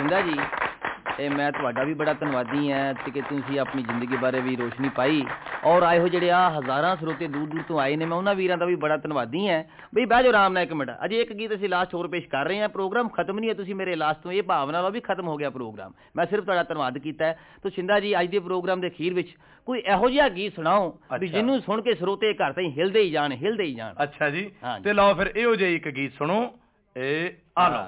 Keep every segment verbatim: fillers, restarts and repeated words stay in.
शिंदा जी ए मैं तुहाडा भी बड़ा धन्नवादी है कि तुसीं अपनी जिंदगी बारे भी रोशनी पाई और आए हो जिहड़े आ हज़ारां स्रोते दूर दूर तो आए ने मैं उन्हां वीरां दा भी बड़ा धन्नवादी है बई बह जाओ आराम नाल एक मिनट अजे एक गीत असीं लास्ट होर पेश कर रहे हैं प्रोग्राम खत्म नहीं है तुसीं मेरे लास्ट तो ये भावना लो भी खत्म हो गया प्रोग्राम मैं सिर्फ तुहाडा धन्नवाद कीता है तो शिंदा जी अज दे प्रोग्राम दे अखीर विच कोई इहो जिहा गीत सुणाओ भी जिन्नू सुन के स्रोते घर ताईं हिलदे ही जाण हिलदे ही जाण अच्छा जी ते लो फिर इहो जिहा एक गीत सुनो ए आ लो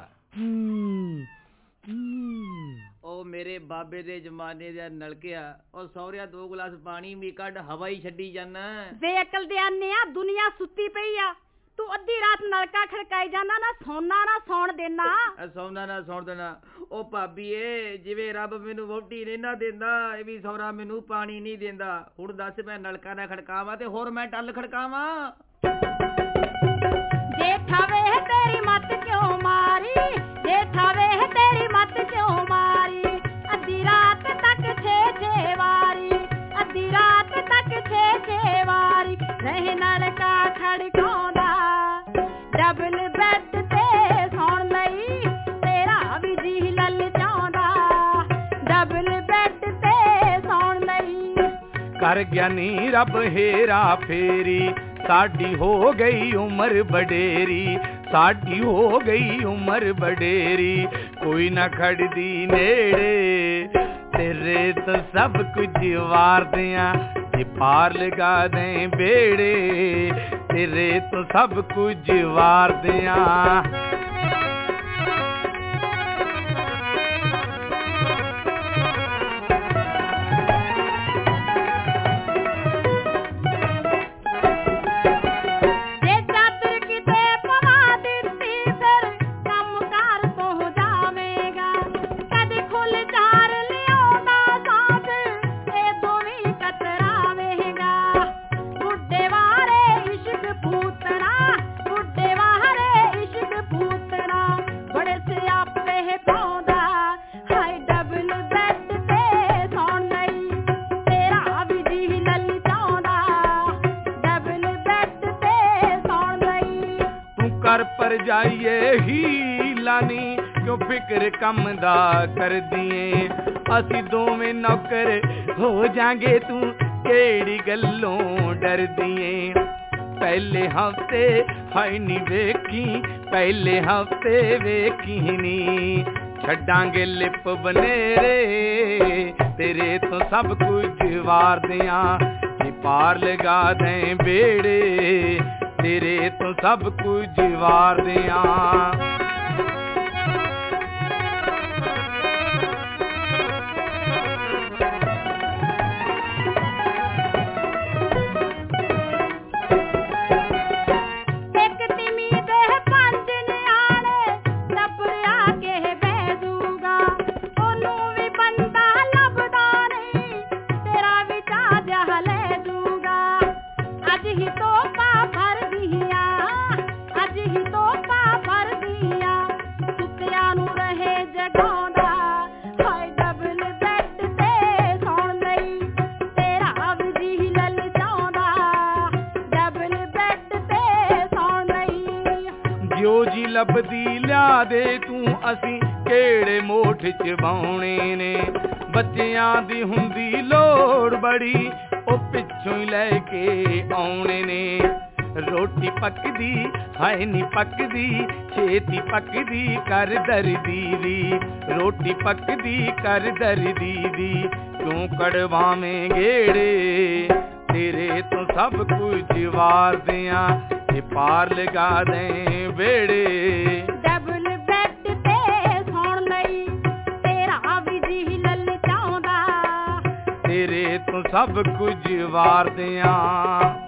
ओ मेरे बाबे दे जमाने दा नलकिया और सौरिया दो गिलास पानी भी कड हवा ही छड्डी जाना वे अकल दे आने आ दुनिया सुत्ती पई आ तू अद्धी रात नलका खड़काई जाना ना सोना ना सौण देना सोना ना सौण देना ओ भाभी ए जिवें रब मैनू वोटी नहीं ना देंदा ए भी सौरा मैनू पानी नहीं देंदा हुण दस मैं नलका ना खड़कावां ते होर मैं टल खड़कावां जेठा वे तेरी मत क्यों मारी जेठा वे तेरी मत क्यों मारी अद्धी रात तक छे छे वारी अद्धी रात तक छे छे वारी रह नलका खड़काउंदा डबल बेड ते सौण लई तेरा भी जी ललचाउंदा डबल बेड ते सौण लई कर ज्ञानी रब हेरा फेरी साडी हो गई उम्र बडेरी साडी हो गई उम्र बडेरी कोई ना खड़दी नेड़े तेरे तो सब कुछ वार दियां ये पार लगा दें बेड़े तेरे तो सब कुछ वार दियां पर जाइए ही लानी क्यों फिक्र कम दा कर दिए असी दोवें नौकर हो जाएंगे तू केड़ी गल्लों डर दिए पहले हफ्ते हाय नी वेखी पहले हफ्ते वेखी नी छड्डांगे लिप बनेरे तेरे तो सब कुछ वार दियां पार लगा दें बेड़े तेरे तो सब कुछ वार दियां लभदी लिया दे तू असी केड़े मोठ च बाउणे ने बच्चियां दी हुंदी लोड़ बड़ी ओ पिछों ही लैके आउणे ने रोटी पकदी हाय नी पकदी छेती पकदी कर दर्दी दी रोटी पकदी कर दर्दी दी क्यों कड़वावें गेड़े तेरे तो सब कुछ वार दियां पार लगा दें बेड़े डबल बेड ते सौण लई तेरा भी जी ललचाउंदा तेरे तो सब कुछ वार दियां